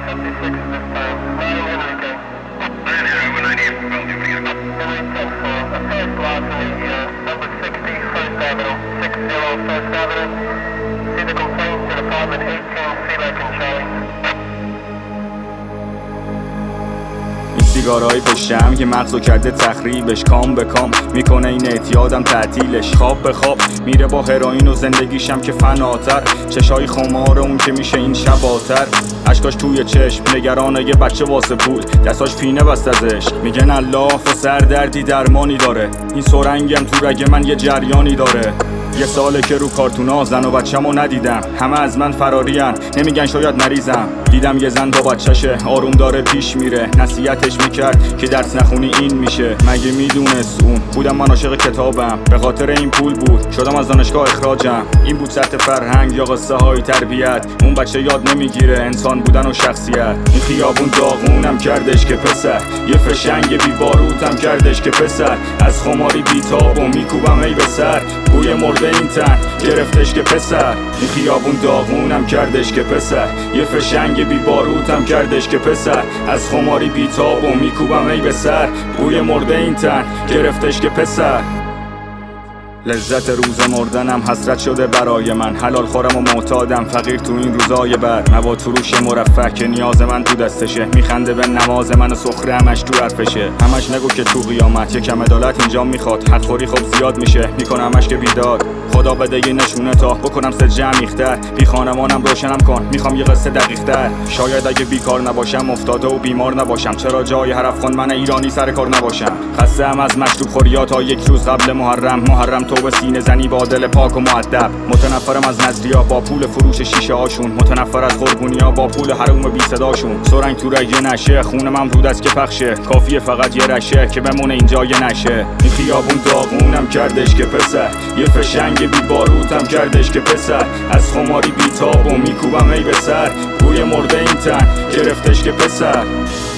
سیگارهای پشتم که مغزو کرده تخریبش، کام به کام میکنه این اعتیادم تعطیلش. خواب به خواب میره با هروئین و زندگیشم که فناتر، چشای خمار اون که میشه این شباتر. اشکاش توی چشم نگرانه یه بچه واسه پول، دستاش پینه بست از عشق. میگن الله و سردردی درمانی داره، این سرنگم تو رگ من یه جریانی داره. یه ساله که رو کارتونا زن و بچه‌مو ندیدم، همه از من فرارین، نمیگن شاید مریضم. دیدم یه زن با بچه‌شه آروم داره پیش میره، نصیحتش میکرد که درس نخونی این میشه. مگه میدونست اون بودم من عاشق کتابم، به خاطر این پول بود شدم از دانشگاه اخراجم. این بود سطح فرهنگ یا قصه های تربیت، اون بچه یاد نمیگیره انسان بودن و شخصیت. این خیابون داغونم کردش که پسر، یه فشنگ بی باروتم کردش که پسر. از خماری بیتاب و میکوبم ای به سر، بوی مرده این تن گرفتش که پسر. این خیابون داغونم کردش که پسر، یه فشنگ بی باروتم کردش که پسر. از خماری بیتاب و میکوبم ای به سر، بوی مرده این تن گرفتش که پسر. لذت روز مردنم حسرت شده برای من، حلال خورم و معتادم فقیر تو این روزای بد. مواد فروش مرفه که نیاز من تو دستشه، میخنده به نماز من و سخره همش تو حرفشه. همش نگو که تو قیامت یکم عدالت اینجا میخواد، حق خوری خب زیاد میشه میکنم همش که بیداد. خدا بده یه نشونه تا بکنم سجه عمیق‌تر، بی خانمانم روشنم کن میخوام یه قصه دقیق‌تر. شاید اگه بیکار نباشم افتاده و بیمار نباشم، چرا جای حرف خوان من ایرانی سر کار نباشم. خسته ام از مشروب خوری تا یک روز قبل محرم تو به سینه زنی با دل پاک و مؤدب. متنفرم از نظریا با پول فروش شیشه هاشون، متنفر از قربونیا با پول حروم بی صداشون. سرنگ تو رگ نشه خون من رود است که پخشه، کافیه فقط یه رشه که بمونه اینجا یه نشه. این خیابون داغونم کردش که پسر، یه فشنگ بی باروتم کردش که پسر. از خماری بیتاب و میکوبم ای به سر، بوی مرده این تن گرفتش که پسر.